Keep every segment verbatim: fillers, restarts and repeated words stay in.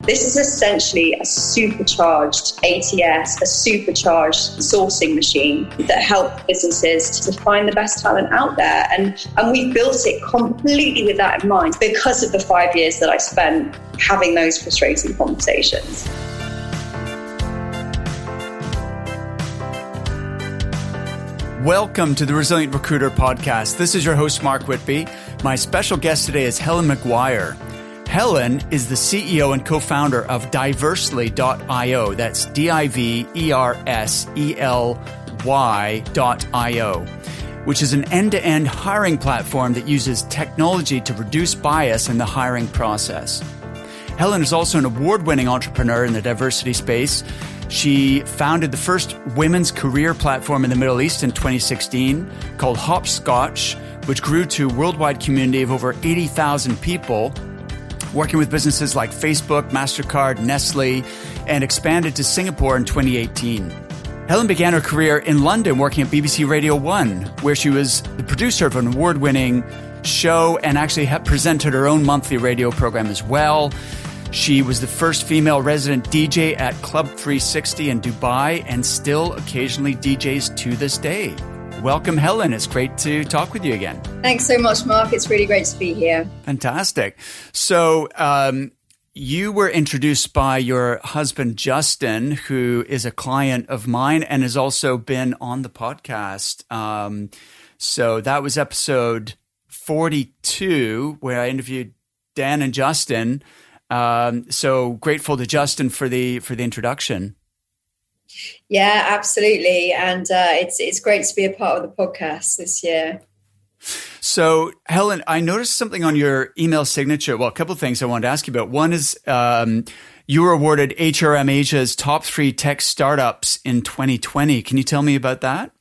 This is essentially a supercharged A T S, a supercharged sourcing machine that helps businesses to find the best talent out there. And, and we built it completely with that in mind because of the five years that I spent having those frustrating conversations. Welcome to the Resilient Recruiter podcast. This is your host, Mark Whitby. My special guest today is Helen McGuire. Helen is the C E O and co-founder of Diversely dot io. That's D I V E R S E L Y dot I O, which is an end-to-end hiring platform that uses technology to reduce bias in the hiring process. Helen is also an award-winning entrepreneur in the diversity space. She founded the first women's career platform in the Middle East in twenty sixteen called Hopscotch, which grew to a worldwide community of over eighty thousand people, working with businesses like Facebook, MasterCard, Nestle, and expanded to Singapore in twenty eighteen. Helen began her career in London working at B B C Radio one, where she was the producer of an award-winning show and actually had presented her own monthly radio program as well. She was the first female resident D J at Club three sixty in Dubai and still occasionally D Js to this day. Welcome, Helen. It's great to talk with you again. Thanks so much, Mark. It's really great to be here. Fantastic. So um, you were introduced by your husband, Justin, who is a client of mine and has also been on the podcast. Um, so that was episode forty-two, where I interviewed Dan and Justin. Um, so grateful to Justin for the for the introduction. Yeah, absolutely, and uh, it's it's great to be a part of the podcast this year. So, Helen, I noticed something on your email signature. Well, a couple of things I wanted to ask you about. One is um, you were awarded H R M Asia's top three tech startups in twenty twenty. Can you tell me about that?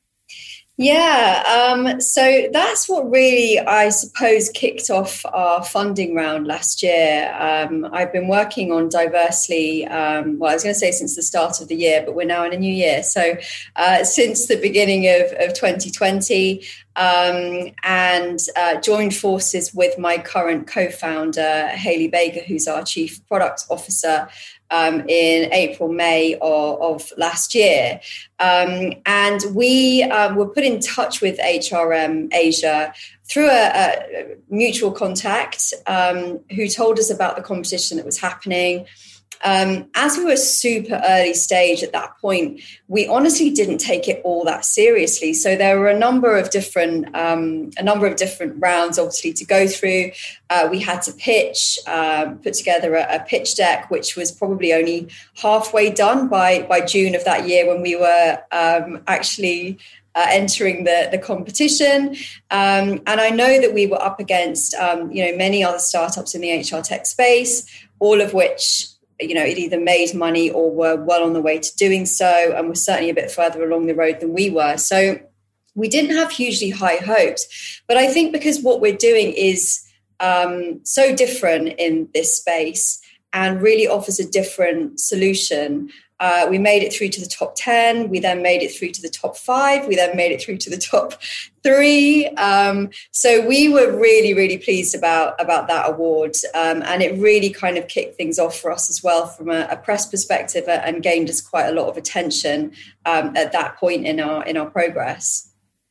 Yeah, um, so that's what really, I suppose, kicked off our funding round last year. Um, I've been working on Diversely, um, well, I was going to say since the start of the year, but we're now in a new year. So uh, since the beginning of, of twenty twenty, um, and uh, joined forces with my current co-founder, Hayley Baker, who's our Chief Product Officer, Um, in April, May of, of last year. Um, and we um, were put in touch with H R M Asia through a, a mutual contact um, who told us about the competition that was happening. Um, as we were super early stage at that point, we honestly didn't take it all that seriously. So there were a number of different, um, a number of different rounds, obviously, to go through. Uh, we had to pitch, um, put together a, a pitch deck, which was probably only halfway done by by June of that year when we were um, actually uh, entering the the competition. Um, and I know that we were up against, um, you know, many other startups in the H R tech space, all of which, you know, it either made money or were well on the way to doing so, and were certainly a bit further along the road than we were. So we didn't have hugely high hopes. But I think because what we're doing is um, so different in this space and really offers a different solution, uh, we made it through to the top ten. We then made it through to the top five. We then made it through to the top three. Um, so we were really, really pleased about, about that award. Um, and it really kind of kicked things off for us as well from a, a press perspective, and gained us quite a lot of attention um, at that point in our in our progress.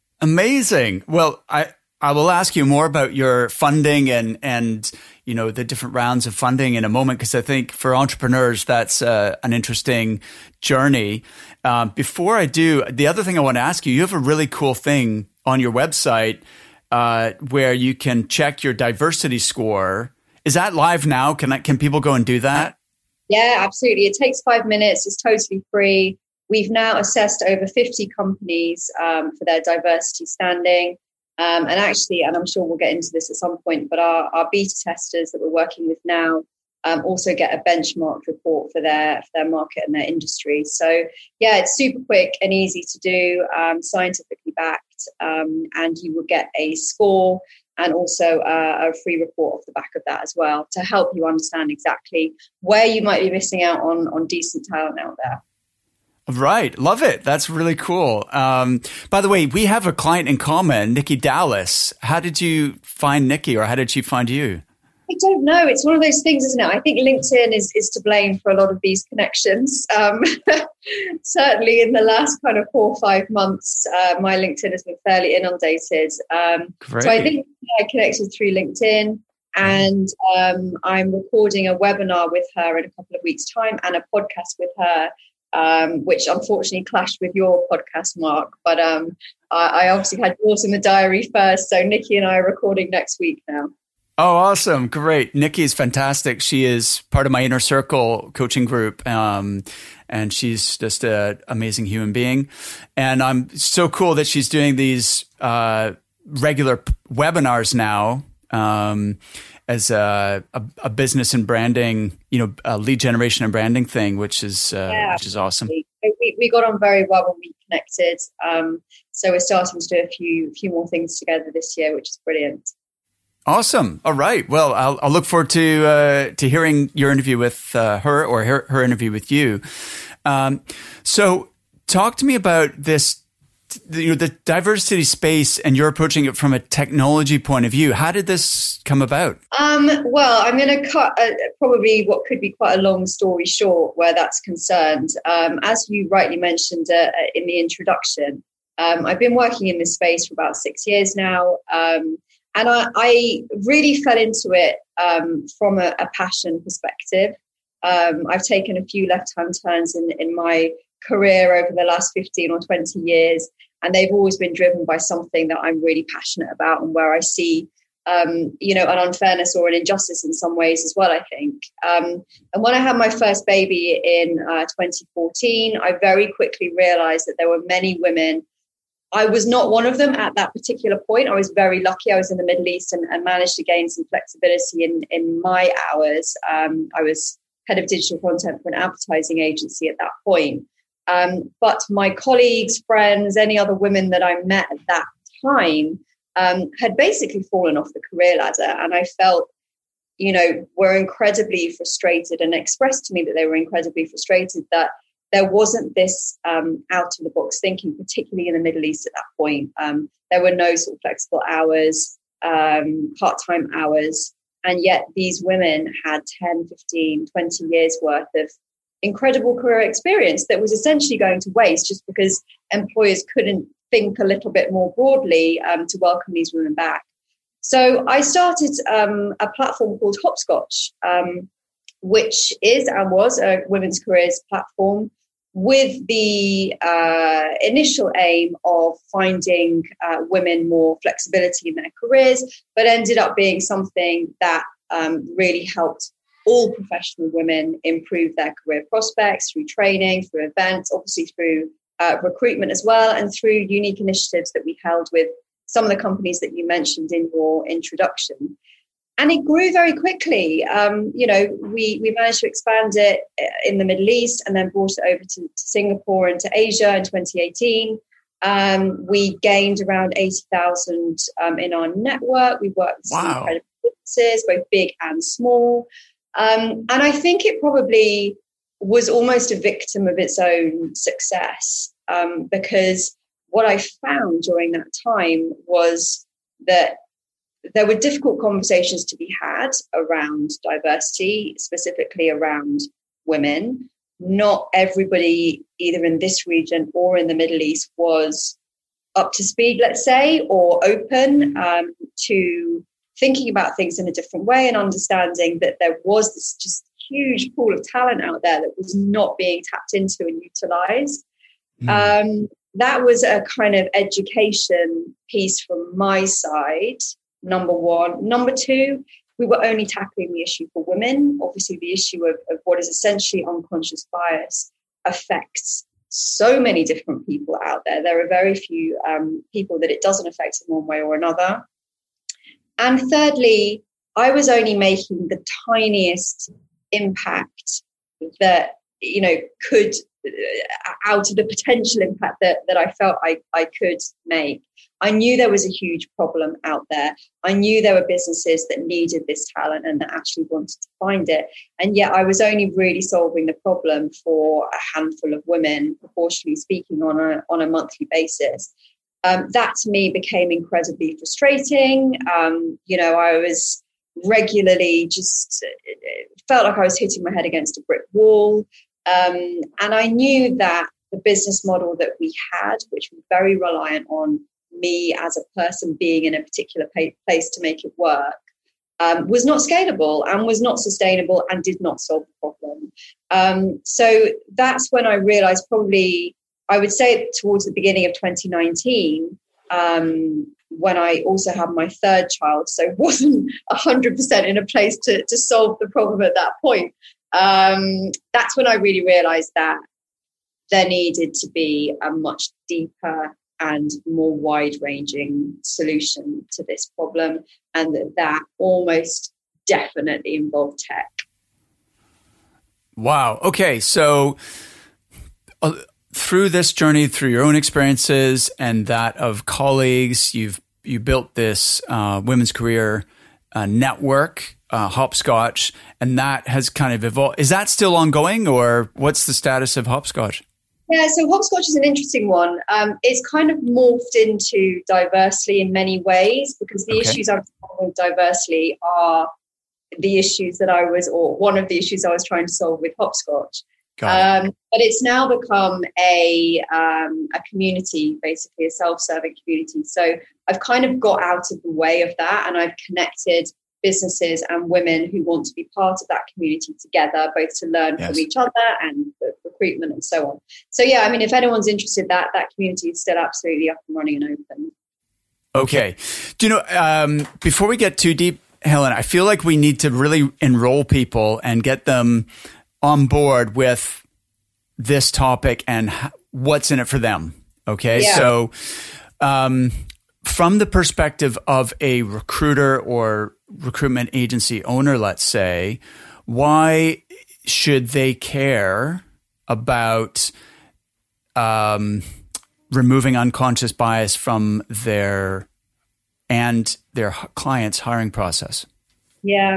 Amazing. Well, I, I will ask you more about your funding and, and you know, the different rounds of funding in a moment, because I think for entrepreneurs, that's uh, an interesting journey. Um, before I do, the other thing I want to ask you, you have a really cool thing on your website uh, where you can check your diversity score. Is that live now? Can I, can people go and do that? Yeah, absolutely. It takes five minutes. It's totally free. We've now assessed over fifty companies um, for their diversity standing. Um, and actually, and I'm sure we'll get into this at some point, but our, our beta testers that we're working with now um, also get a benchmark report for their for their market and their industry. So yeah, it's super quick and easy to do, um, scientifically backed, um, and you will get a score and also uh, a free report off the back of that as well to help you understand exactly where you might be missing out on on decent talent out there. Right. Love it. That's really cool. Um, by the way, we have a client in common, Nikki Dallas. How did you find Nikki, or how did she find you? I don't know. It's one of those things, isn't it? I think LinkedIn is, is to blame for a lot of these connections. Um, certainly in the last kind of four or five months, uh, my LinkedIn has been fairly inundated. Um, so I think I connected through LinkedIn, and um, I'm recording a webinar with her in a couple of weeks' time and a podcast with her, um, which unfortunately clashed with your podcast, Mark. But um, I, I obviously had yours in the diary first. So Nikki and I are recording next week now. Oh, awesome. Great. Nikki is fantastic. She is part of my Inner Circle coaching group. Um, and she's just an amazing human being. And I'm so cool that she's doing these uh, regular p- webinars now um, as a, a, a business and branding, you know, a lead generation and branding thing, which is, uh, yeah, which is awesome. We, we got on very well when we connected. Um, so we're starting to do a few, few more things together this year, which is brilliant. Awesome. All right. Well, I'll, I'll look forward to uh, to hearing your interview with uh, her or her, her interview with you. Um, so, talk to me about this, you know, the diversity space, and you're approaching it from a technology point of view. How did this come about? Um, well, I'm going to cut uh, probably what could be quite a long story short where that's concerned. Um, as you rightly mentioned uh, in the introduction, um, I've been working in this space for about six years now. Um, And I, I really fell into it um, from a, a passion perspective. Um, I've taken a few left-hand turns in, in my career over the last fifteen or twenty years, and they've always been driven by something that I'm really passionate about, and where I see, um, you know, an unfairness or an injustice in some ways as well, I think. Um, and when I had my first baby in uh, twenty fourteen, I very quickly realized that there were many women. I was not one of them at that particular point. I was very lucky. I was in the Middle East and, and managed to gain some flexibility in, in my hours. Um, I was head of digital content for an advertising agency at that point. Um, but my colleagues, friends, any other women that I met at that time um, had basically fallen off the career ladder. And I felt, you know, were incredibly frustrated and expressed to me that they were incredibly frustrated that there wasn't this um, out-of-the-box thinking, particularly in the Middle East at that point. Um, there were no sort of flexible hours, um, part-time hours, and yet these women had ten, fifteen, twenty years worth of incredible career experience that was essentially going to waste just because employers couldn't think a little bit more broadly um, to welcome these women back. So I started um, a platform called Hopscotch, um, which is and was a women's careers platform, with the uh, initial aim of finding uh, women more flexibility in their careers, but ended up being something that um, really helped all professional women improve their career prospects through training, through events, obviously through uh, recruitment as well, and through unique initiatives that we held with some of the companies that you mentioned in your introduction. And it grew very quickly. Um, you know, we, we managed to expand it in the Middle East and then brought it over to, to Singapore and to Asia in twenty eighteen. Um, we gained around eighty thousand um, in our network. We worked with wow. some incredible businesses, both big and small. Um, and I think it probably was almost a victim of its own success um, because what I found during that time was that there were difficult conversations to be had around diversity, specifically around women. Not everybody, either in this region or in the Middle East, was up to speed, let's say, or open um, to thinking about things in a different way and understanding that there was this just huge pool of talent out there that was not being tapped into and utilized. Mm. Um, that was a kind of education piece from my side. Number one. Number two, we were only tackling the issue for women. Obviously, the issue of, of what is essentially unconscious bias affects so many different people out there. There are very few um, people that it doesn't affect in one way or another. And thirdly, I was only making the tiniest impact that, you know, could, uh, out of the potential impact that, that I felt I, I could make. I knew there was a huge problem out there. I knew there were businesses that needed this talent and that actually wanted to find it. And yet I was only really solving the problem for a handful of women, proportionally speaking, on a, on a monthly basis. Um, that to me became incredibly frustrating. Um, you know, I was regularly just felt like I was hitting my head against a brick wall. Um, and I knew that the business model that we had, which was very reliant on me as a person being in a particular place to make it work, um, was not scalable and was not sustainable and did not solve the problem. Um, so that's when I realized, probably, I would say towards the beginning of twenty nineteen, um, when I also had my third child, so wasn't one hundred percent in a place to, to solve the problem at that point. Um, that's when I really realized that there needed to be a much deeper and more wide-ranging solution to this problem, and that that almost definitely involved tech. Wow. Okay. So uh, through this journey, through your own experiences and that of colleagues, you've you built this uh, women's career uh, network, uh, Hopscotch, and that has kind of evolved. Is that still ongoing, or what's the status of Hopscotch? Yeah, so Hopscotch is an interesting one. Um, it's kind of morphed into Diversely in many ways, because the okay. issues I'm solving with Diversely are the issues that I was, or one of the issues I was trying to solve with Hopscotch. Um, but it's now become a um, a community, basically a self-serving community. So I've kind of got out of the way of that, and I've connected businesses and women who want to be part of that community together, both to learn yes. from each other and for recruitment and so on. So yeah, I mean, if anyone's interested, that that community is still absolutely up and running and open. Okay. Do you know, um, before we get too deep, Helen, I feel like we need to really enroll people and get them on board with this topic and what's in it for them. Okay. Yeah. So, um, from the perspective of a recruiter or recruitment agency owner, let's say, why should they care about, um, removing unconscious bias from their and their clients' hiring process? Yeah.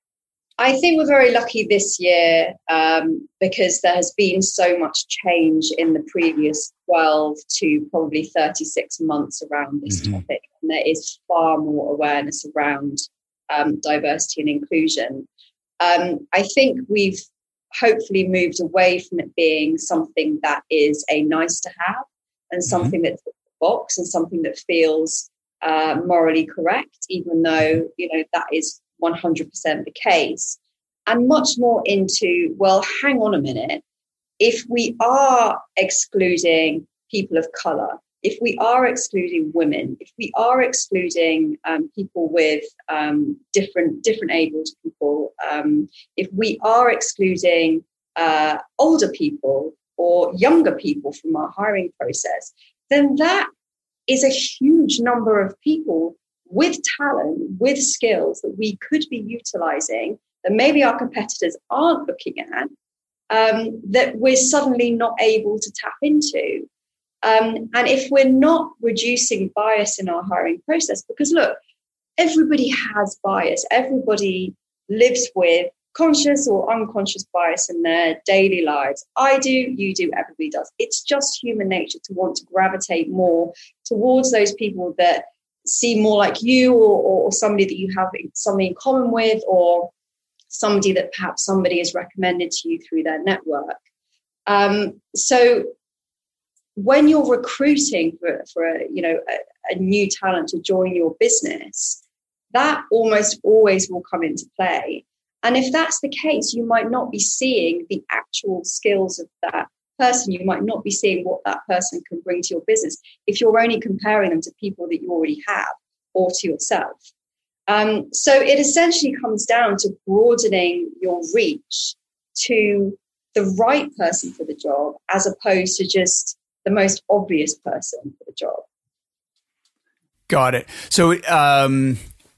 I think we're very lucky this year um, because there has been so much change in the previous twelve to probably thirty-six months around this mm-hmm. topic. And there is far more awareness around um, diversity and inclusion. Um, I think we've hopefully moved away from it being something that is a nice to have and something mm-hmm. that's a box and something that feels uh, morally correct, even though, you know, that is one hundred percent the case, and much more into, well, hang on a minute. If we are excluding people of color, if we are excluding women, if we are excluding um, people with um, different different abled people, um, if we are excluding uh, older people or younger people from our hiring process, then that is a huge number of people with talent, with skills that we could be utilizing, that maybe our competitors aren't looking at, um, that we're suddenly not able to tap into. Um, and if we're not reducing bias in our hiring process, because look, everybody has bias. Everybody lives with conscious or unconscious bias in their daily lives. I do, you do, everybody does. It's just human nature to want to gravitate more towards those people that seem more like you, or, or somebody that you have something in common with, or somebody that perhaps somebody has recommended to you through their network. Um, so when you're recruiting for, for a, you know, a, a new talent to join your business, that almost always will come into play. And if that's the case, you might not be seeing the actual skills of that person. You might not be seeing what that person can bring to your business if you're only comparing them to people that you already have or to yourself. Um, so it essentially comes down to broadening your reach to the right person for the job, as opposed to just the most obvious person for the job. Got it. So, um,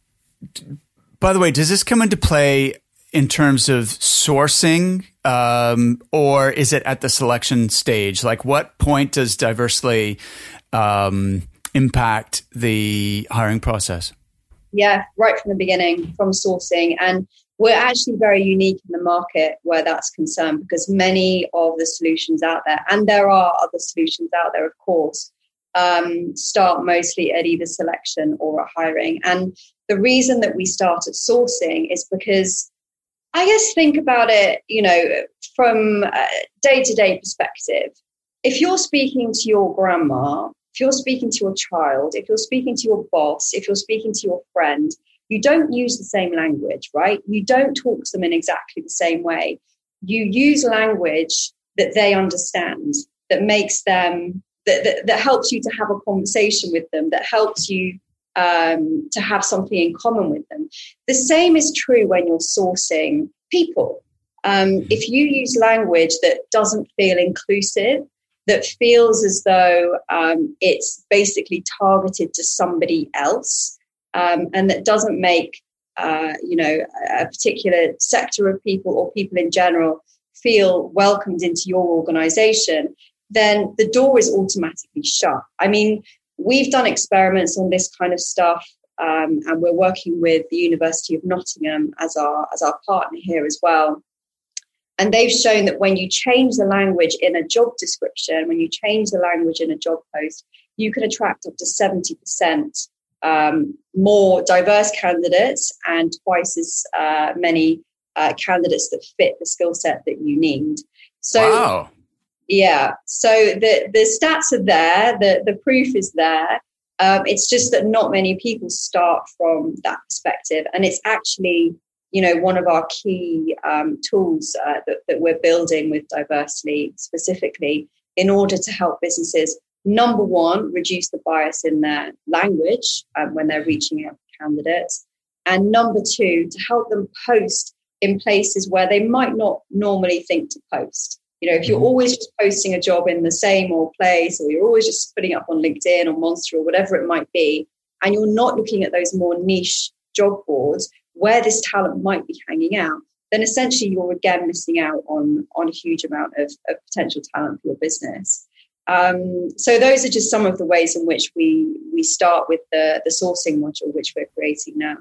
by the way, does this come into play in terms of sourcing, um, or is it at the selection stage? Like, what point does Diversely um, impact the hiring process? Yeah, right from the beginning, from sourcing. And we're actually very unique in the market where that's concerned, because many of the solutions out there, and there are other solutions out there, of course, um, start mostly at either selection or at hiring. And the reason that we started sourcing is because, I guess, think about it, you know, from a day-to-day perspective. If you're speaking to your grandma, if you're speaking to your child, if you're speaking to your boss, if you're speaking to your friend, you don't use the same language, right? You don't talk to them in exactly the same way. You use language that they understand, that makes them, that, that, that helps you to have a conversation with them, that helps you um, to have something in common with them. The same is true when you're sourcing people. Um, if you use language that doesn't feel inclusive, that feels as though um, it's basically targeted to somebody else, um, and that doesn't make, uh, you know, a particular sector of people or people in general feel welcomed into your organization, then the door is automatically shut. I mean, we've done experiments on this kind of stuff, um, and we're working with the University of Nottingham as our as our partner here as well. And they've shown that when you change the language in a job description, when you change the language in a job post, you can attract up to seventy percent um, more diverse candidates and twice as uh, many uh, candidates that fit the skill set that you need. So, wow. Yeah. So the, the stats are there, the, the proof is there. Um, it's just that not many people start from that perspective. And it's actually, you know, one of our key um, tools uh, that, that we're building with Diversely specifically in order to help businesses, number one, reduce the bias in their language um, when they're reaching out to candidates. And number two, to help them post in places where they might not normally think to post. You know, if you're always just posting a job in the same old place, or you're always just putting up on LinkedIn or Monster or whatever it might be, and you're not looking at those more niche job boards where this talent might be hanging out, then essentially you're again missing out on, on a huge amount of, of potential talent for your business. Um, so those are just some of the ways in which we we start with the, the sourcing module, which we're creating now.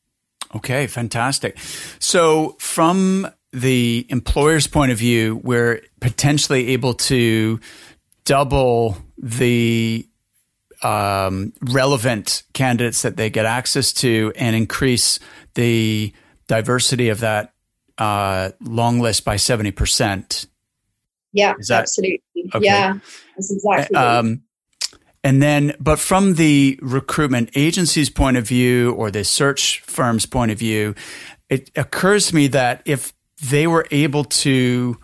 Okay, fantastic. So from the employer's point of view, we're potentially able to double the um, relevant candidates that they get access to and increase the diversity of that uh, long list by seventy percent. Yeah, that, absolutely. okay. Yeah, that's exactly um, And then, but from the recruitment agency's point of view or the search firm's point of view, it occurs to me that if they were able to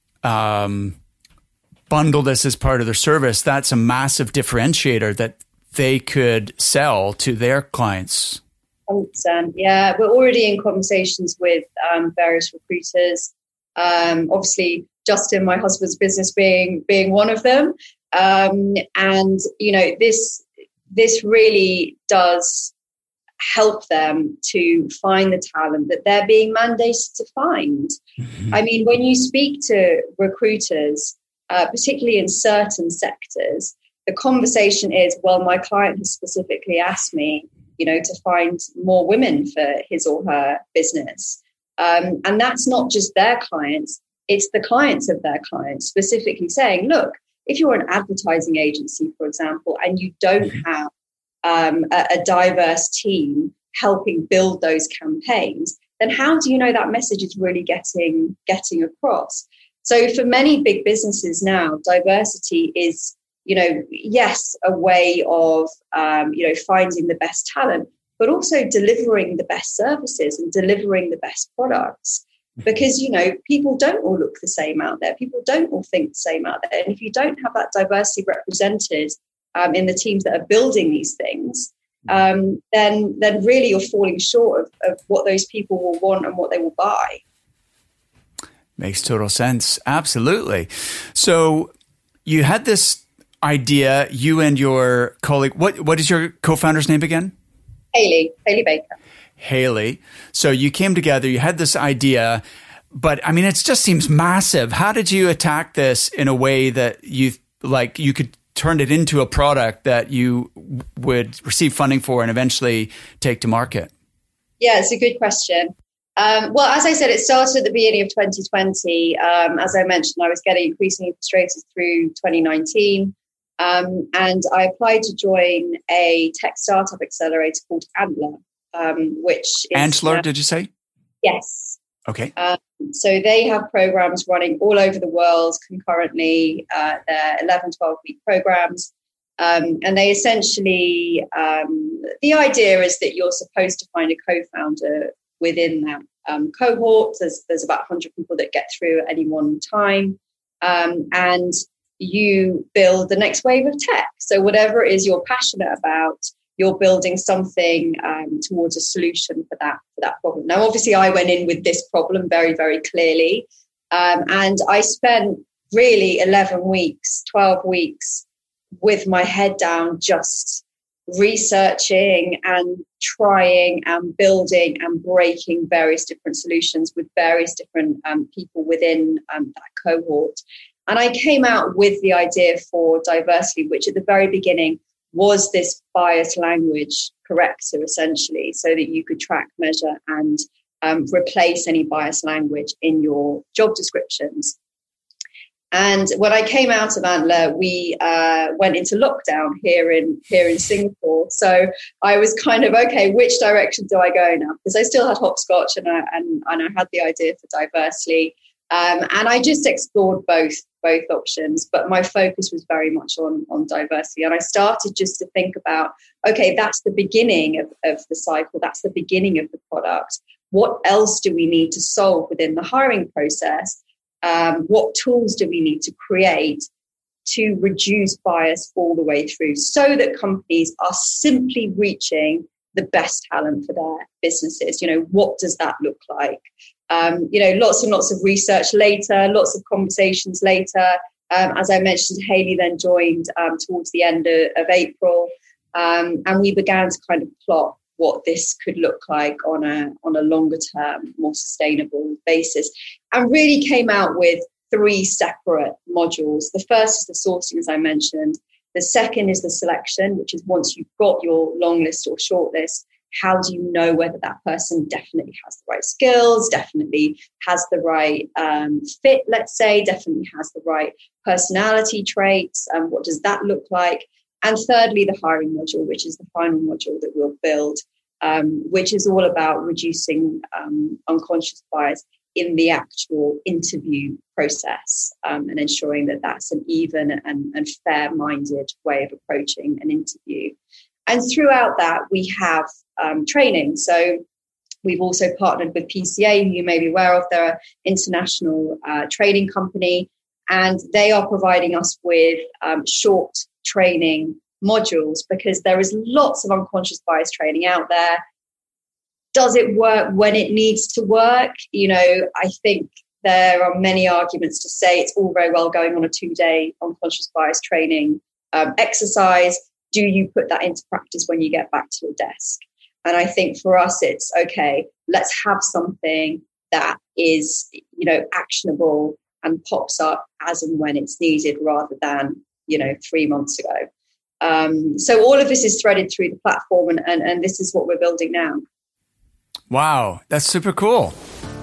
um, bundle this as part of their service, that's a massive differentiator that they could sell to their clients. one hundred percent. Yeah, we're already in conversations with um, various recruiters. Um, obviously, Justin, my husband's business, being being one of them. Um, and, you know, this this really does help them to find the talent that they're being mandated to find. Mm-hmm. I mean, when you speak to recruiters, uh, particularly in certain sectors, the conversation is, well, my client has specifically asked me, you know, to find more women for his or her business. Um, and that's not just their clients, it's the clients of their clients specifically saying, look, if you're an advertising agency, for example, and you don't have um, a, a diverse team helping build those campaigns, then how do you know that message is really getting getting across? So for many big businesses now, diversity is, you know, yes, a way of, um, you know, finding the best talent, but also delivering the best services and delivering the best products. Because, you know, people don't all look the same out there. People don't all think the same out there. And if you don't have that diversity represented um, in the teams that are building these things, um, then then really you're falling short of, of what those people will want and what they will buy. Makes total sense. Absolutely. So you had this idea, you and your colleague. What what is your co-founder's name again? Haley, Haley Baker. Haley. So you came together, you had this idea, but I mean, it just seems massive. How did you attack this in a way that you like you could turn it into a product that you would receive funding for and eventually take to market? Yeah, it's a good question. Um, well, as I said, it started at the beginning of twenty twenty. Um, as I mentioned, I was getting increasingly frustrated through twenty nineteen. Um, and I applied to join a tech startup accelerator called Antler. um, which is... Antler, did you say? Yes. Okay. Um, so they have programs running all over the world concurrently. Uh, they're eleven, twelve-week programs. Um, and they essentially, um, the idea is that you're supposed to find a co-founder within that um, cohort. There's, there's about one hundred people that get through at any one time. Um, and you build the next wave of tech. So whatever it is you're passionate about, you're building something um, towards a solution for that, for that problem. Now, obviously, I went in with this problem very, very clearly. Um, and I spent really eleven weeks, twelve weeks with my head down, just researching and trying and building and breaking various different solutions with various different um, people within um, that cohort. And I came out with the idea for Diversely, which at the very beginning was this bias language corrector, essentially, so that you could track, measure, and um, replace any bias language in your job descriptions. And when I came out of Antler, we uh, went into lockdown here in here in Singapore. So I was kind of, okay, which direction do I go now? Because I still had hopscotch and I, and, and I had the idea for Diversely. Um, and I just explored both both options, but my focus was very much on, on Diversely. And I started just to think about, okay, that's the beginning of, of the cycle. That's the beginning of the product. What else do we need to solve within the hiring process? Um, what tools do we need to create to reduce bias all the way through so that companies are simply reaching the best talent for their businesses? You know, what does that look like? Um, you know, lots and lots of research later, lots of conversations later. Um, as I mentioned, Hayley then joined um, towards the end of, of April, um, and we began to kind of plot what this could look like on a on a longer term, more sustainable basis, and really came out with three separate modules. The first is the sourcing, as I mentioned. The second is the selection, which is once you've got your long list or short list, how do you know whether that person definitely has the right skills, definitely has the right um, fit, let's say, definitely has the right personality traits, and um, what does that look like? And thirdly, the hiring module, which is the final module that we'll build, um, which is all about reducing um, unconscious bias in the actual interview process um, and ensuring that that's an even and, and fair-minded way of approaching an interview. And throughout that, we have um, training. So we've also partnered with P C A, who you may be aware of. They're an international uh, training company, and they are providing us with um, short training modules because there is lots of unconscious bias training out there. Does it work when it needs to work? You know, I think there are many arguments to say it's all very well going on a two-day unconscious bias training um, exercise. Do you put that into practice when you get back to your desk? And I think for us, it's okay, let's have something that is, you know, actionable and pops up as and when it's needed rather than, you know, three months ago. Um, so all of this is threaded through the platform, and, and, and this is what we're building now. Wow, that's super cool.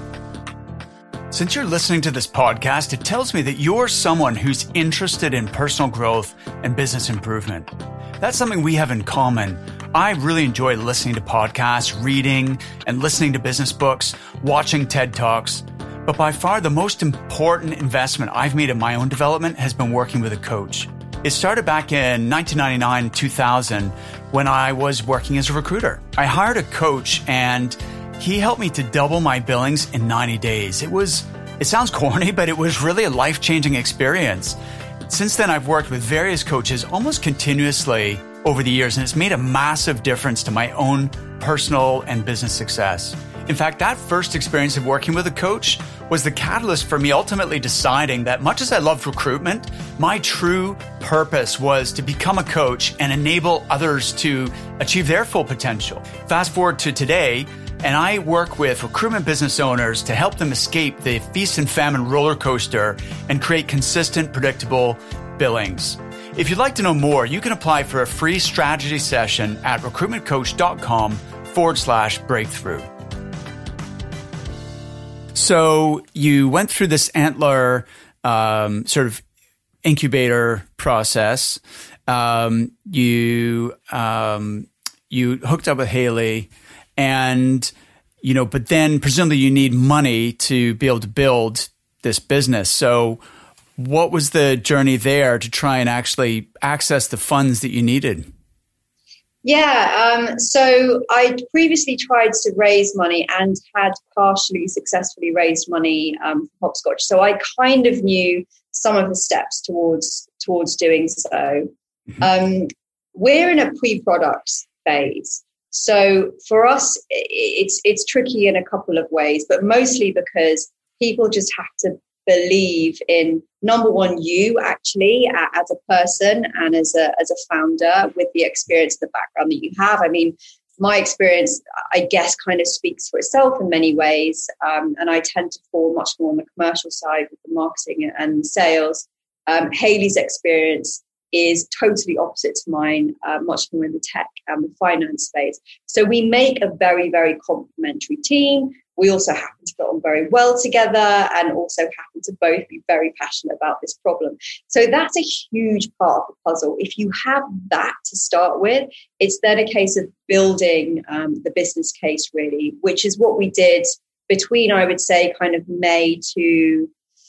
Since you're listening to this podcast, it tells me that you're someone who's interested in personal growth and business improvement. That's something we have in common. I really enjoy listening to podcasts, reading and listening to business books, watching TED Talks. But by far the most important investment I've made in my own development has been working with a coach. It started back in nineteen ninety-nine, two thousand, when I was working as a recruiter. I hired a coach and he helped me to double my billings in ninety days. It was, it sounds corny, but it was really a life-changing experience. Since then, I've worked with various coaches almost continuously over the years, and it's made a massive difference to my own personal and business success. In fact, that first experience of working with a coach was the catalyst for me ultimately deciding that much as I loved recruitment, my true purpose was to become a coach and enable others to achieve their full potential. Fast forward to today, and I work with recruitment business owners to help them escape the feast and famine roller coaster and create consistent, predictable billings. If you'd like to know more, you can apply for a free strategy session at recruitmentcoach.com forward slash breakthrough. So you went through this Antler um, sort of incubator process. Um, you um, you hooked up with Hayley, and, you know, but then presumably you need money to be able to build this business. So what was the journey there to try and actually access the funds that you needed? Yeah, um, so I previously tried to raise money and had partially successfully raised money um, from Hopscotch. So I kind of knew some of the steps towards towards doing so. Mm-hmm. Um, we're in a pre-product phase. So for us, it's it's tricky in a couple of ways, but mostly because people just have to believe in, number one, you actually as a person and as a as a founder with the experience, the background that you have. I mean, my experience, I guess, kind of speaks for itself in many ways. Um, and I tend to fall much more on the commercial side with the marketing and sales. Um, Hayley's experience is totally opposite to mine, uh, much more in the tech and the finance space. So we make a very, very complementary team. We also happen to get on very well together and also happen to both be very passionate about this problem. So that's a huge part of the puzzle. If you have that to start with, it's then a case of building um, the business case, really, which is what we did between, I would say, kind of May to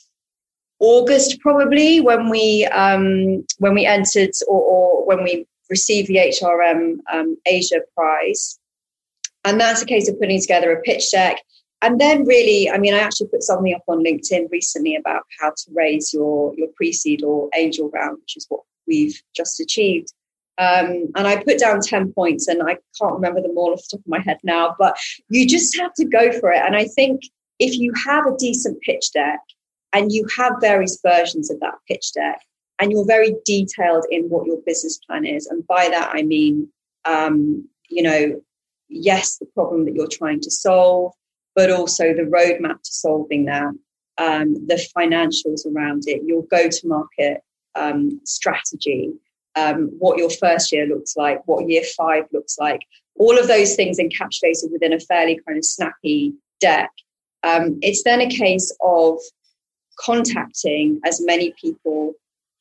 August, probably, when we um, when we entered or, or when we received the H R M um, Asia prize. And that's a case of putting together a pitch deck. And then really, I mean, I actually put something up on LinkedIn recently about how to raise your, your pre-seed or angel round, which is what we've just achieved. Um, and I put down ten points, and I can't remember them all off the top of my head now, but you just have to go for it. And I think if you have a decent pitch deck and you have various versions of that pitch deck and you're very detailed in what your business plan is, and by that I mean, um, you know, yes, the problem that you're trying to solve, but also the roadmap to solving that, um, the financials around it, your go-to-market um, strategy, um, what your first year looks like, what year five looks like, all of those things encapsulated within a fairly kind of snappy deck. Um, it's then a case of contacting as many people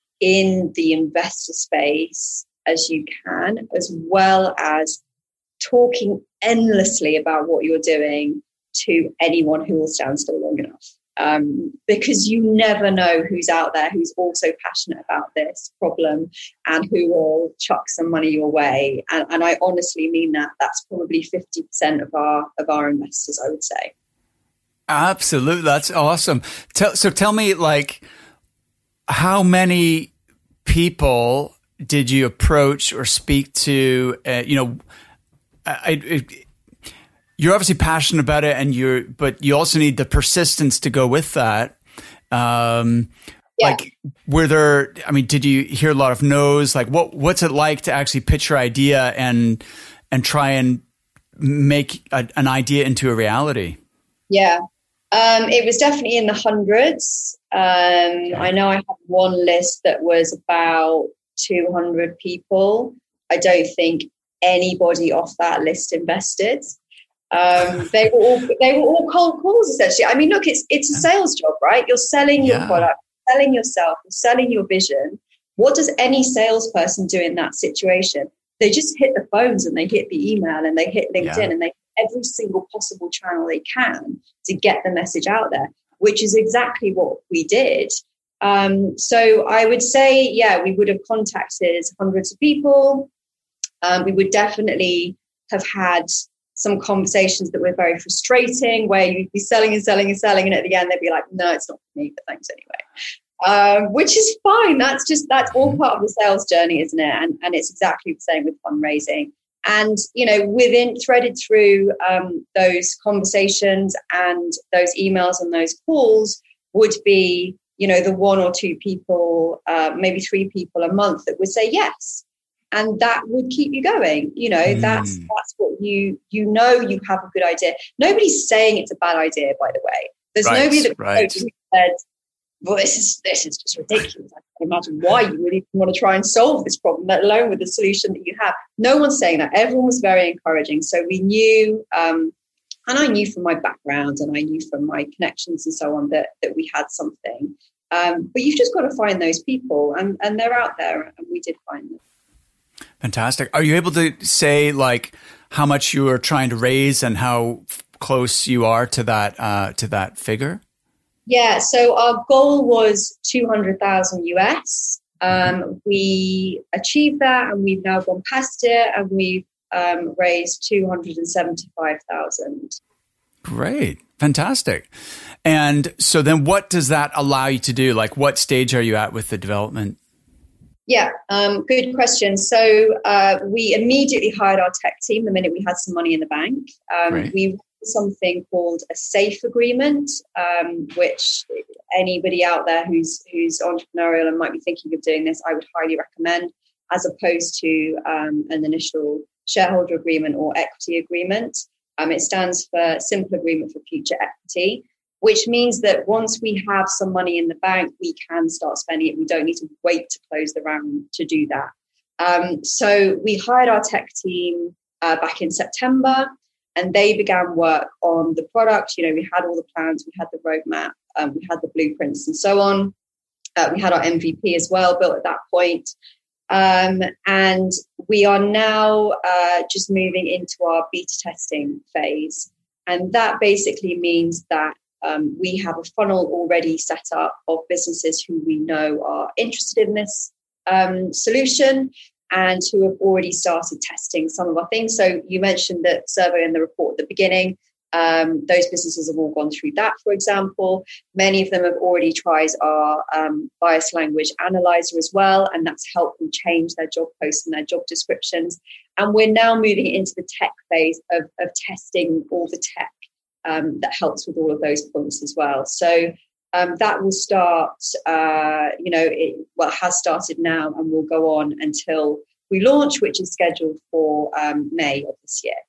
in the investor space as you can, as well as talking endlessly about what you're doing to anyone who will stand still long enough. Um, because you never know who's out there who's also passionate about this problem and who will chuck some money your way. And, and I honestly mean that. That's probably fifty percent of our of our investors, I would say. Absolutely. That's awesome. Tell, so tell me, like, how many people did you approach or speak to? Uh, you know, I, it, you're obviously passionate about it, and you're, but you also need the persistence to go with that. Um, yeah. Like, were there? I mean, did you hear a lot of no's? Like, what what's it like to actually pitch your idea and and try and make a, an idea into a reality? Yeah, um, it was definitely in the hundreds. Um, okay. I know I had one list that was about two hundred people. I don't think anybody off that list invested. Um, they were all they were all cold calls, essentially. I mean, look, it's it's a sales job, right? You're selling your yeah. product, selling yourself, you're selling your vision. What does any salesperson do in that situation? They just hit the phones and they hit the email and they hit LinkedIn yeah. and they hit every single possible channel they can to get the message out there, which is exactly what we did. Um, so I would say, yeah, we would have contacted hundreds of people. Um, we would definitely have had some conversations that were very frustrating, where you'd be selling and selling and selling, and at the end they'd be like, no, it's not for me, but thanks anyway. Um, which is fine. That's just, that's all part of the sales journey, isn't it? And, and it's exactly the same with fundraising. And, you know, within, threaded through um, those conversations and those emails and those calls would be, you know, the one or two people, uh, maybe three people a month that would say yes. And that would keep you going. You know, mm. that's that's what you, you know, you have a good idea. Nobody's saying it's a bad idea, by the way. There's right, nobody that right. said, well, this is this is just ridiculous. I can't imagine why you would even want to try and solve this problem, let alone with the solution that you have. No one's saying that. Everyone was very encouraging. So we knew, um, and I knew from my background and I knew from my connections and so on that that we had something. Um, but you've just got to find those people, and, and they're out there, and we did find them. Fantastic. Are you able to say, like, how much you are trying to raise and how close you are to that uh, to that figure? Yeah, so our goal was two hundred thousand U S. Um, we achieved that, and we've now gone past it, and we've um, raised two hundred seventy-five thousand. Great. Fantastic. And so then what does that allow you to do? Like, what stage are you at with the development? Yeah, um, good question. So uh, we immediately hired our tech team the minute we had some money in the bank. Um, right. We something called a SAFE agreement, um, which anybody out there who's who's entrepreneurial and might be thinking of doing this, I would highly recommend, as opposed to um, an initial shareholder agreement or equity agreement. Um, it stands for Simple Agreement for Future Equity, which means that once we have some money in the bank, we can start spending it. We don't need to wait to close the round to do that. Um, so we hired our tech team uh, back in September, and they began work on the product. You know, we had all the plans, we had the roadmap, um, we had the blueprints and so on. Uh, we had our M V P as well built at that point. Um, and we are now uh, just moving into our beta testing phase. And that basically means that um, we have a funnel already set up of businesses who we know are interested in this um, solution and who have already started testing some of our things. So you mentioned that survey in the report at the beginning. Um, those businesses have all gone through that, for example. Many of them have already tried our um, bias language analyzer as well, and that's helped them change their job posts and their job descriptions. And we're now moving into the tech phase of, of testing all the tech um, that helps with all of those points as well. So um, that will start, uh, you know, it well, has started now and will go on until we launch, which is scheduled for um, May of this year.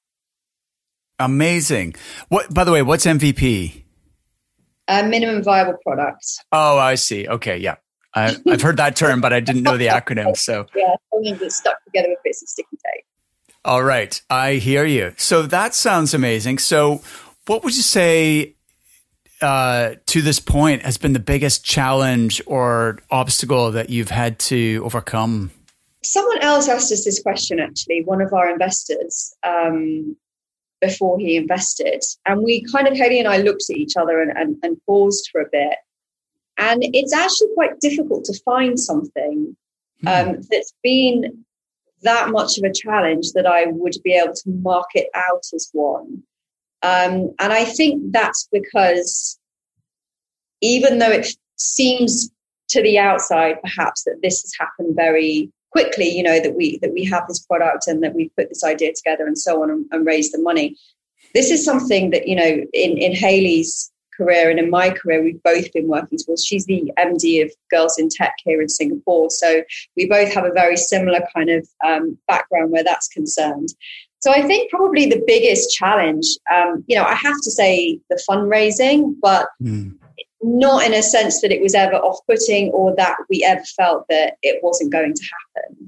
Amazing. What, by the way, what's M V P? Uh, minimum viable product. Oh, I see. Okay. Yeah. I, I've heard that term, but I didn't know the acronym. So yeah, something that's stuck together with bits of sticky tape. All right. I hear you. So that sounds amazing. So what would you say uh, to this point has been the biggest challenge or obstacle that you've had to overcome? Someone else asked us this question, actually, one of our investors, um, before he invested. And we kind of, Haley and I looked at each other and, and, and paused for a bit. And it's actually quite difficult to find something um, mm. that's been that much of a challenge that I would be able to mark it out as one. Um, and I think that's because even though it seems to the outside, perhaps, that this has happened very quickly, you know, that we that we have this product and that we put this idea together and so on and, and raise the money. This is something that, you know, in, in Haley's career and in my career, we've both been working towards. She's the M D of Girls in Tech here in Singapore. So we both have a very similar kind of um, background where that's concerned. So I think probably the biggest challenge, um, you know, I have to say the fundraising, but mm. not in a sense that it was ever off-putting or that we ever felt that it wasn't going to happen.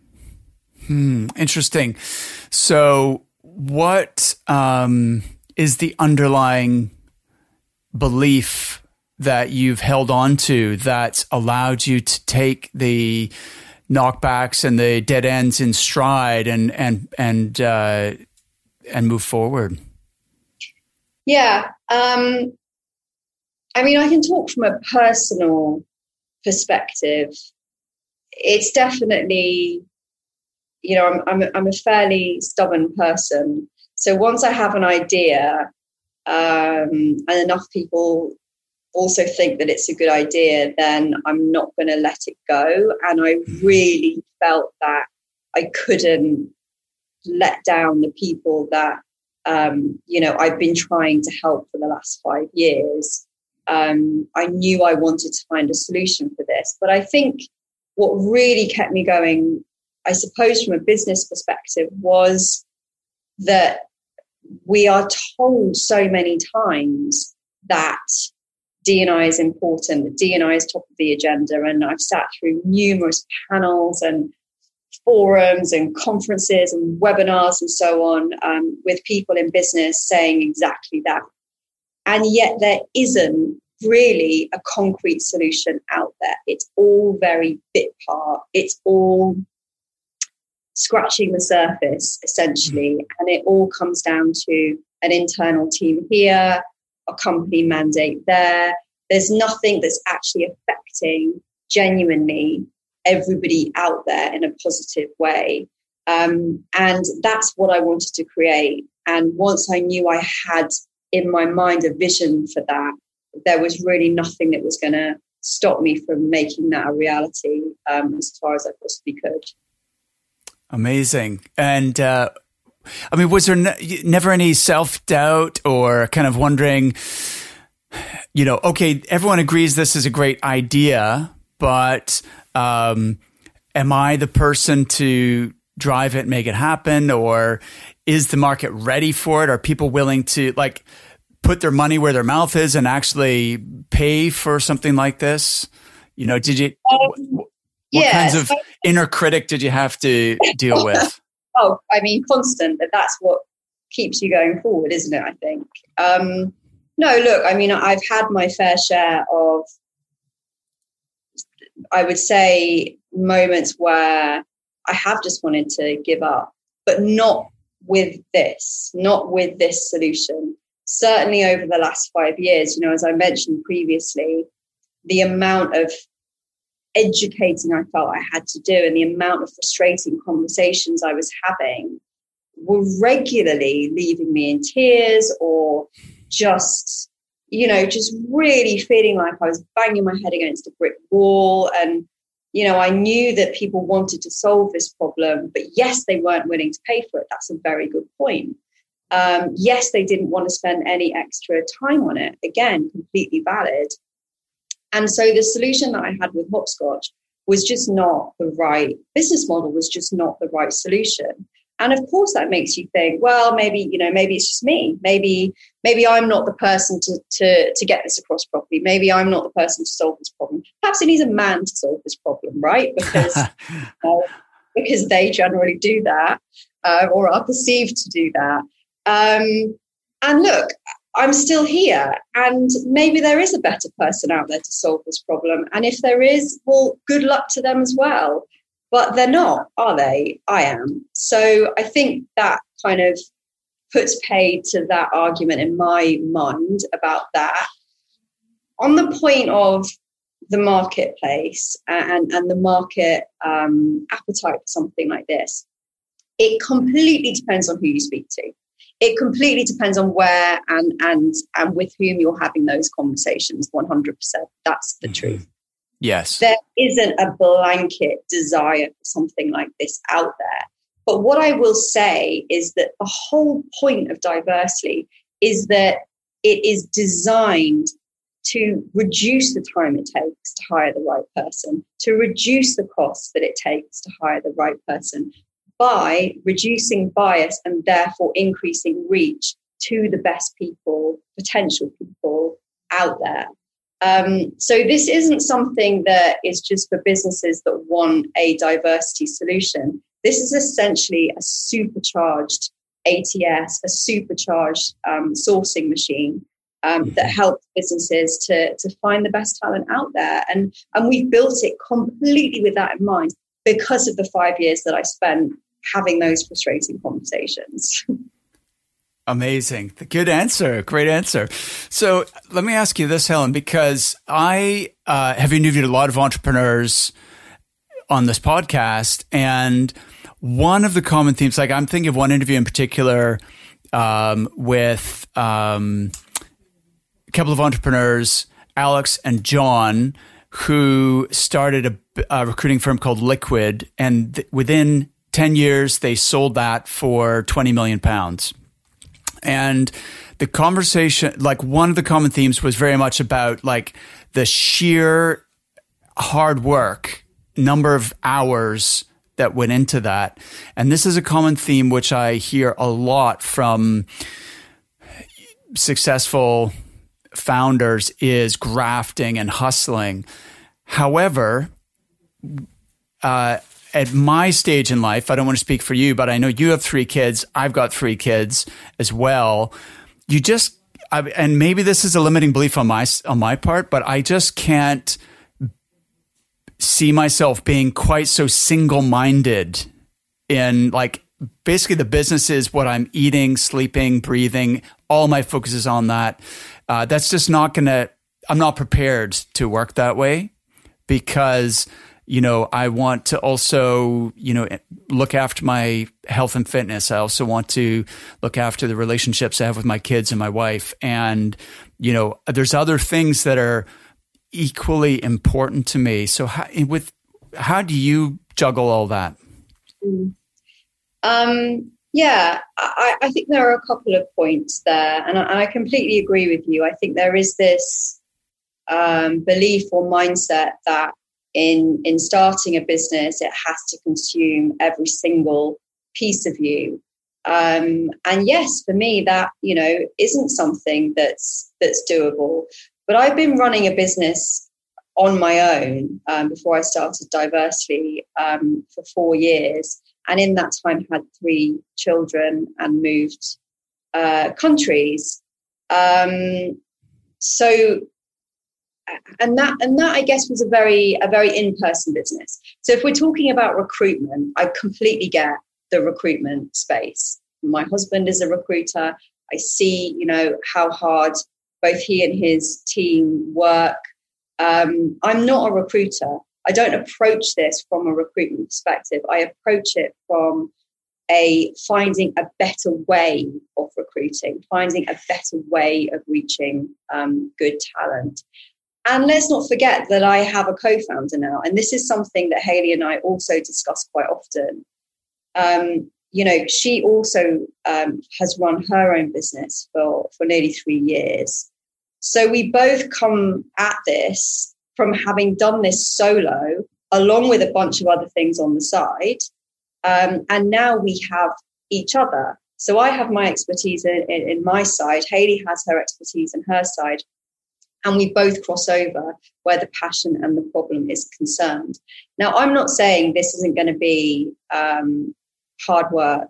Hmm. Interesting. So what um, is the underlying belief that you've held on to that's allowed you to take the knockbacks and the dead ends in stride and and and uh, and move forward? Yeah. Um, I mean, I can talk from a personal perspective. It's definitely, you know, I'm I'm, I'm a fairly stubborn person. So once I have an idea, um, and enough people also think that it's a good idea, then I'm not going to let it go. And I really felt that I couldn't let down the people that, um, you know, I've been trying to help for the last five years. Um, I knew I wanted to find a solution for this. But I think what really kept me going, I suppose from a business perspective, was that we are told so many times that D and I is important, that D and I is top of the agenda. And I've sat through numerous panels and forums and conferences and webinars and so on um, with people in business saying exactly that. And yet there isn't really a concrete solution out there. It's all very bit part. It's all scratching the surface, essentially. And it all comes down to an internal team here, a company mandate there. There's nothing that's actually affecting genuinely everybody out there in a positive way. Um, and that's what I wanted to create. And once I knew I had in my mind a vision for that, there was really nothing that was going to stop me from making that a reality, um, as far as I possibly could. Amazing. And uh, I mean, was there ne- never any self-doubt or kind of wondering, you know, okay, everyone agrees this is a great idea, but um, am I the person to drive it, make it happen? Or is the market ready for it? Are people willing to like put their money where their mouth is and actually pay for something like this? You know, did you, um, what yeah, kinds of so, inner critic did you have to deal with? Oh, I mean, constant, but that's what keeps you going forward, isn't it? I think. Um, no, look, I mean, I've had my fair share of, I would say, moments where I have just wanted to give up, but not with this, not with this solution. Certainly over the last five years, you know, as I mentioned previously, the amount of educating I felt I had to do and the amount of frustrating conversations I was having were regularly leaving me in tears or just, you know, just really feeling like I was banging my head against a brick wall. And, you know, I knew that people wanted to solve this problem, but yes, they weren't willing to pay for it. That's a very good point. Um, yes, they didn't want to spend any extra time on it. Again, completely valid. And so the solution that I had with Hopscotch was just not the right business model, was just not the right solution. And of course, that makes you think, well, maybe, you know, maybe it's just me. Maybe, maybe I'm not the person to, to, to get this across properly. Maybe I'm not the person to solve this problem. Perhaps it needs a man to solve this problem, right? Because, uh, because they generally do that uh, or are perceived to do that. Um, and look, I'm still here, and maybe there is a better person out there to solve this problem. And if there is, well, good luck to them as well. But they're not, are they? I am. So I think that kind of puts paid to that argument in my mind about that. On the point of the marketplace and, and the market um, appetite for something like this, it completely depends on who you speak to. It completely depends on where and and and with whom you're having those conversations. one hundred percent. That's the mm-hmm. truth. Yes. There isn't a blanket desire for something like this out there. But what I will say is that the whole point of Diversely is that it is designed to reduce the time it takes to hire the right person, to reduce the costs that it takes to hire the right person, by reducing bias and therefore increasing reach to the best people, potential people out there. Um, so this isn't something that is just for businesses that want a diversity solution. This is essentially a supercharged A T S, a supercharged um, sourcing machine um, that helps businesses to, to find the best talent out there. And, and we've built it completely with that in mind because of the five years that I spent having those frustrating conversations. Amazing. Good answer. Great answer. So let me ask you this, Helen, because I uh, have interviewed a lot of entrepreneurs on this podcast. And one of the common themes, like I'm thinking of one interview in particular um, with um, a couple of entrepreneurs, Alex and John, who started a, a recruiting firm called Liquid. And th- within ten years, they sold that for twenty million pounds. And the conversation, like one of the common themes was very much about like the sheer hard work, number of hours that went into that. And this is a common theme which I hear a lot from successful founders is grafting and hustling. However, uh, at my stage in life, I don't want to speak for you, but I know you have three kids. I've got three kids as well. You just, I, and maybe this is a limiting belief on my on my part, but I just can't see myself being quite so single-minded in like basically the business is what I'm eating, sleeping, breathing. All my focus is on that. Uh, that's just not going to, I'm not prepared to work that way because, you know, I want to also, you know, look after my health and fitness. I also want to look after the relationships I have with my kids and my wife. And, you know, there's other things that are equally important to me. So how, with, how do you juggle all that? Um, yeah, I, I think there are a couple of points there, and I, I completely agree with you. I think there is this um, belief or mindset that in in starting a business, it has to consume every single piece of you. Um, and yes, for me, that, you know, isn't something that's that's doable. But I've been running a business on my own um, before I started Diversely um, for four years. And in that time, had three children and moved uh, countries. Um, so, and that, and that, I guess, was a very, a very in-person business. So, if we're talking about recruitment, I completely get the recruitment space. My husband is a recruiter. I see, you know, how hard both he and his team work. Um, I'm not a recruiter. I don't approach this from a recruitment perspective. I approach it from a finding a better way of recruiting, finding a better way of reaching um, good talent. And let's not forget that I have a co-founder now. And this is something that Hayley and I also discuss quite often. Um, you know, she also um, has run her own business for, for nearly three years. So we both come at this from having done this solo, along with a bunch of other things on the side. Um, and now we have each other. So I have my expertise in, in, in my side. Hayley has her expertise in her side. And we both cross over where the passion and the problem is concerned. Now, I'm not saying this isn't going to be um, hard work,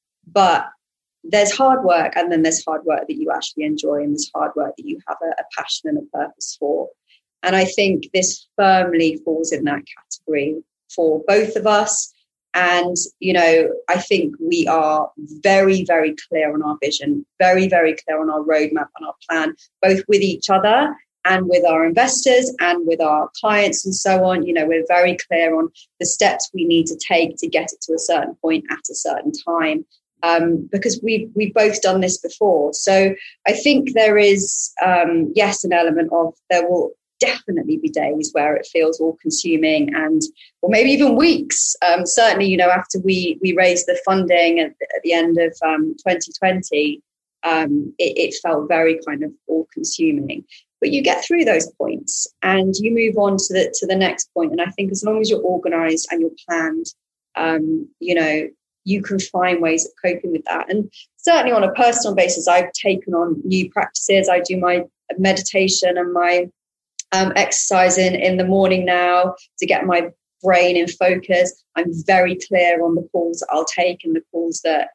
but there's hard work and then there's hard work that you actually enjoy and there's hard work that you have a, a passion and a purpose for. And I think this firmly falls in that category for both of us. And, you know, I think we are very, very clear on our vision, very, very clear on our roadmap and our plan, both with each other and with our investors and with our clients and so on. You know, we're very clear on the steps we need to take to get it to a certain point at a certain time, um, because we've, we've both done this before. So I think there is, um, yes, an element of there will definitely be days where it feels all consuming and, or maybe even weeks. Um, certainly, you know, after we, we raised the funding at, at the end of um, twenty twenty, um, it, it felt very kind of all consuming, but you get through those points and you move on to the, to the next point. And I think as long as you're organized and you're planned, um, you know, you can find ways of coping with that. And certainly on a personal basis, I've taken on new practices. I do my meditation and my Um, exercising in the morning now to get my brain in focus. I'm very clear on the calls that I'll take and the calls that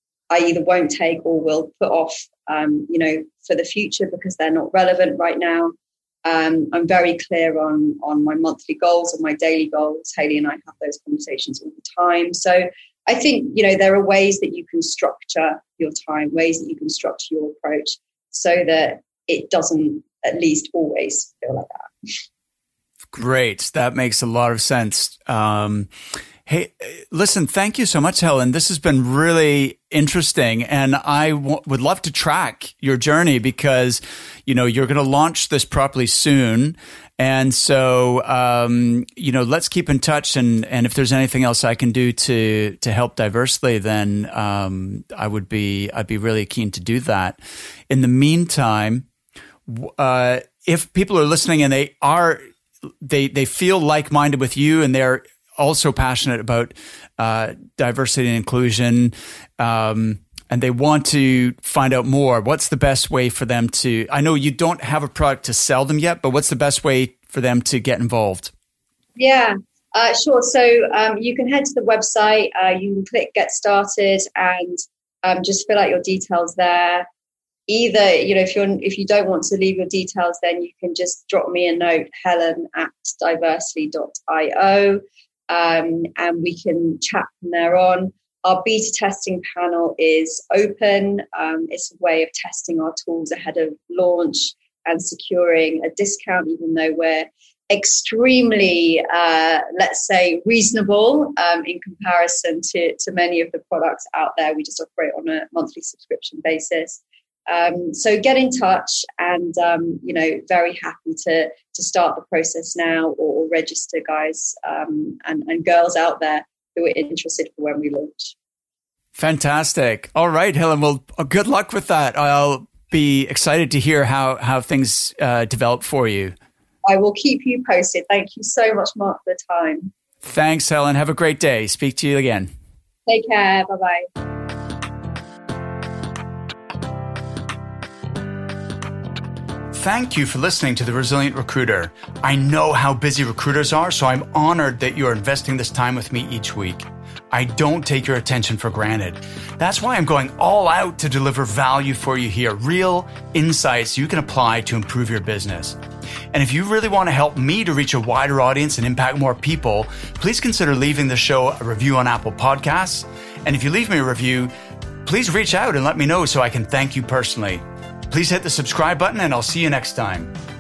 I either won't take or will put off, um, you know, for the future because they're not relevant right now. Um, I'm very clear on, on my monthly goals and my daily goals. Hayley and I have those conversations all the time. So I think, you know, there are ways that you can structure your time, ways that you can structure your approach so that it doesn't at least always feel like that. Great. That makes a lot of sense. Um, hey, listen, thank you so much, Helen. This has been really interesting. And I w- would love to track your journey because, you know, you're going to launch this properly soon. And so, um, you know, let's keep in touch. And, and if there's anything else I can do to, to help Diversely, then um, I would be, I'd be really keen to do that. In the meantime, Uh, if people are listening and they are, they they feel like-minded with you and they're also passionate about uh, diversity and inclusion, um, and they want to find out more, what's the best way for them to, I know you don't have a product to sell them yet, but what's the best way for them to get involved? Yeah, uh, sure. So um, you can head to the website, uh, you can click Get Started and um, just fill out your details there. Either, you know, if you're if you don't want to leave your details, then you can just drop me a note, Helen at diversely dot io. um, and we can chat from there on. Our beta testing panel is open. Um, it's a way of testing our tools ahead of launch and securing a discount, even though we're extremely, uh, let's say, reasonable um, in comparison to, to many of the products out there. We just operate on a monthly subscription basis. Um, so get in touch, and um, you know, very happy to to start the process now, or, or register guys um, and, and girls out there who are interested for when we launch. Fantastic. All right, Helen. Well, good luck with that. I'll be excited to hear how how things uh, develop for you. I will keep you posted. Thank you so much, Mark, for the time. Thanks, Helen. Have a great day. Speak to you again. Take care. Bye-bye. Thank you for listening to The Resilient Recruiter. I know how busy recruiters are, so I'm honored that you're investing this time with me each week. I don't take your attention for granted. That's why I'm going all out to deliver value for you here, real insights you can apply to improve your business. And if you really want to help me to reach a wider audience and impact more people, please consider leaving the show a review on Apple Podcasts. And if you leave me a review, please reach out and let me know so I can thank you personally. Please hit the subscribe button, and I'll see you next time.